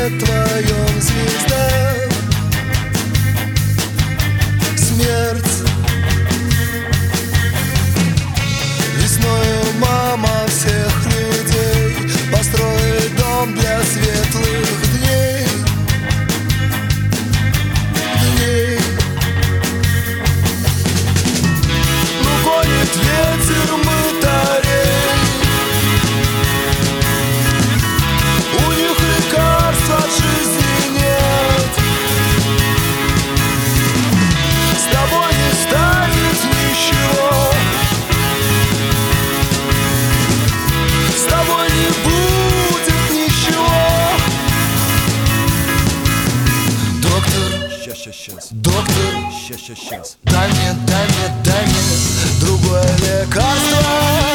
твоем звезда. Смерть. Весною мама всех людей построит дом для светлых дней. Ну гонит ветер мытарей, у них лекарств от жизни нет. С тобой не станет ничего, с тобой не будет ничего. Доктор, доктор, дай мне другое лекарство.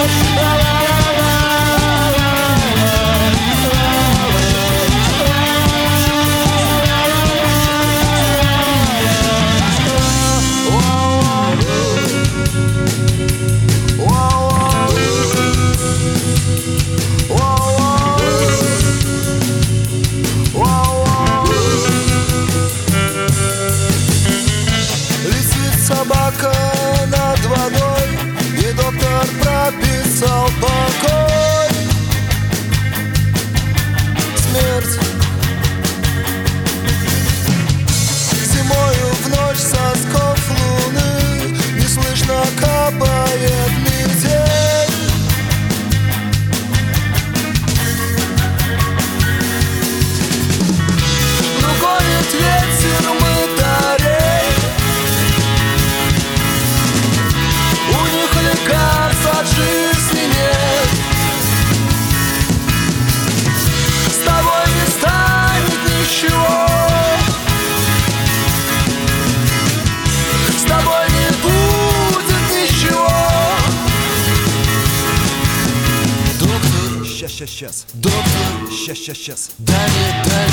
Собака над водой, и доктор прописал покой. Смерть. Зимою в ночь сосков луны неслышно капает метель. Ну гонит ветер мытарей, от жизни нет. С тобой не станет ничего, с тобой не будет ничего. Доктор, доктор, дай мне